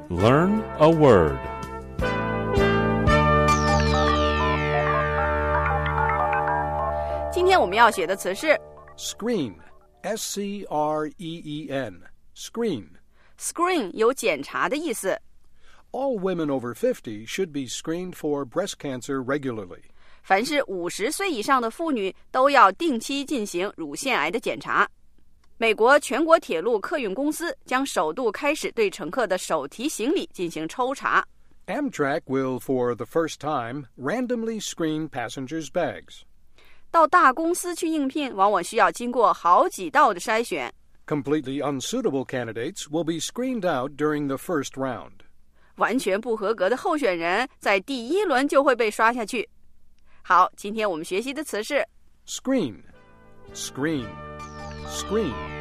Learn a word. 今天我们要学的词是 Screen, S-C-R-E-E-N, screen. Screen 有检查的意思。 All women over 50 should be screened for breast cancer regularly. 凡是50岁以上的妇女都要定期进行乳腺癌的检查。美国全国铁路客运公司将首度开始对乘客的手提行李进行抽查。 Amtrak will, for the first time, randomly screen passengers' bags. 到大公司去应聘，往往需要经过好几道的筛选。 Completely unsuitable candidates will be screened out during the first round. 完全不合格的候选人在第一轮就会被刷下去。好，今天我们学习的词是 Screen, screen, screen.